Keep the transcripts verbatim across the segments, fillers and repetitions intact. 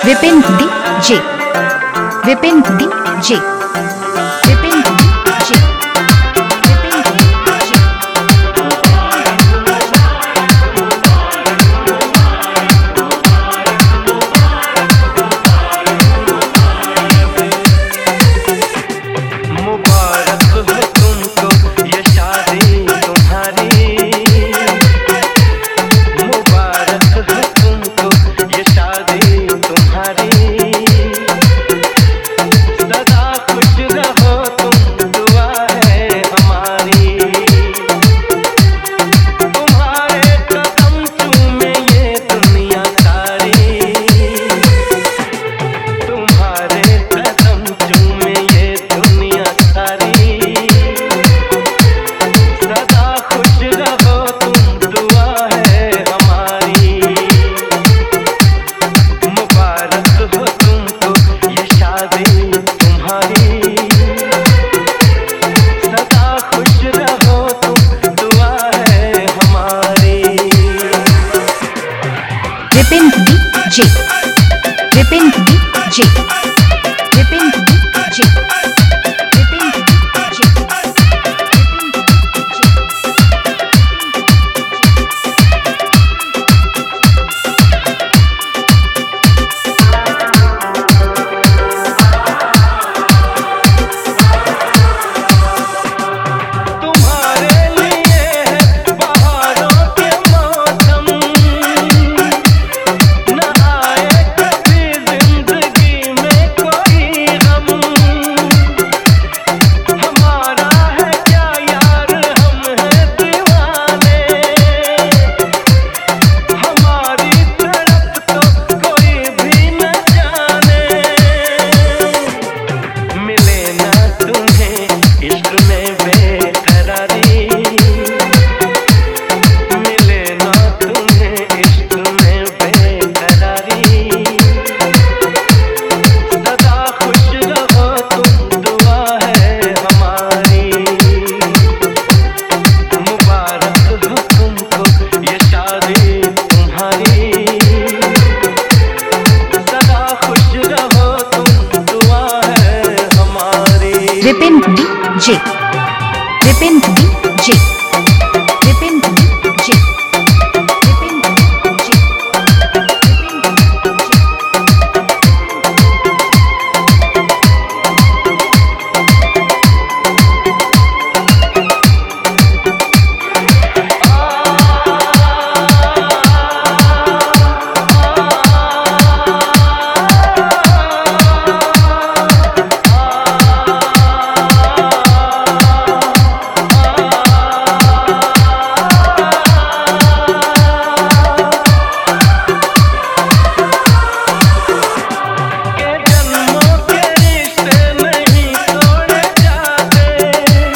Vipin DJ Vipin DJ Vipin DJ Vipin DJ मुबारक हो तुमको ये शादी तुम्हारी, मुबारक हो तुमको ये शादी तुम्हारी। सदा खुश रहो तुम, दुआ है हमारी। तुम्हारे कदम चूमे ये दुनिया सारी, तुम्हारे कदम चूमे ये दुनिया सारी। सदा खुश रहो तुम, दुआ है हमारी। मुबारक हो तुमको ये शादी तुम्हारी, सदा खुश रहो तुम, दुआ है हमारी। Vipin DJ Vipin DJ Vipin DJ Vipin DJ तुम्हारे लिए है बहारों के मौसम, न आए कभी जिंदगी में कोई गम। हमारा है क्या यार, हम हैं दीवाने, हमारी तड़प तो कोई भी न जाने। मिले ना तुम्हें इश्क में बेकरारी, मिले ना तुम्हें इश्क में बेकरारी। सदा खुश रहो तुम, दुआ है हमारी। मुबारक हो तुमको ये शादी तुम्हारी, सदा खुश रहो तुम, दुआ है हमारी। Vipin DJ Vipin DJ Vipin DJ Vipin DJ के जन्मों के रिश्ते नहीं तोड़े जाते,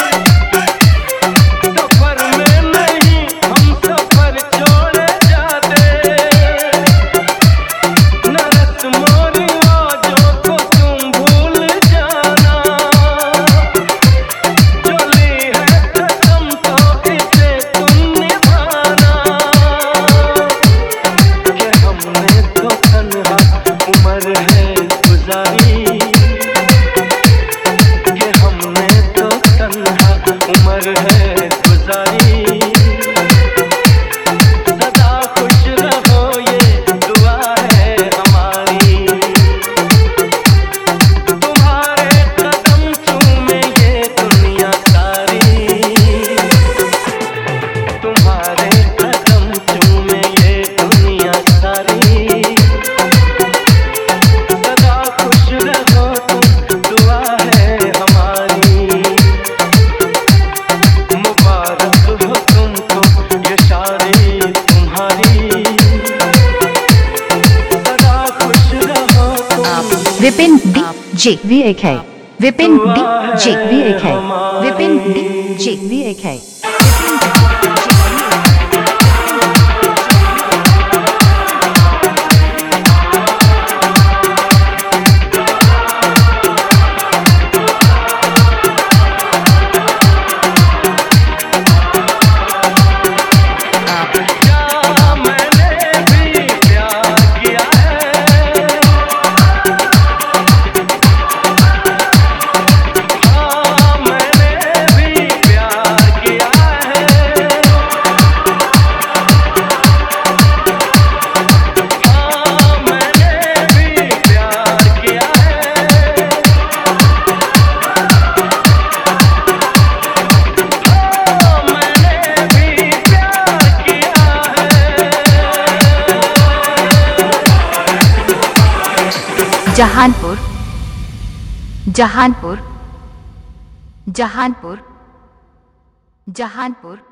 सफर में नहीं हम सफर छोड़े जाते। न रस्मों रिवाजों को तुम भूल जाना, जो ली है कसम तो इसे तुम निभाना। कि हमने तो तन्हा उम्र है गुजारी, कि हमने तो तन्हा उम्र है गुजारी। सदा खुश रहो ये दुआ है हमारी। तुम्हारे कदम चूमे ये दुनिया सारी, तुम्हारे कदम चूमे ये दुनिया सारी। सदा खुश रहो तुम, दुआ है हमारी। मुबारक हो तुमको ये शादी तुम्हारी, सदा खुश रहो तुम। Vipin DJ VAK Vipin DJ VAK Vipin DJ VAK क्या मैंने भी प्यार किया है, जहानपुर जहानपुर जहानपुर जहानपुर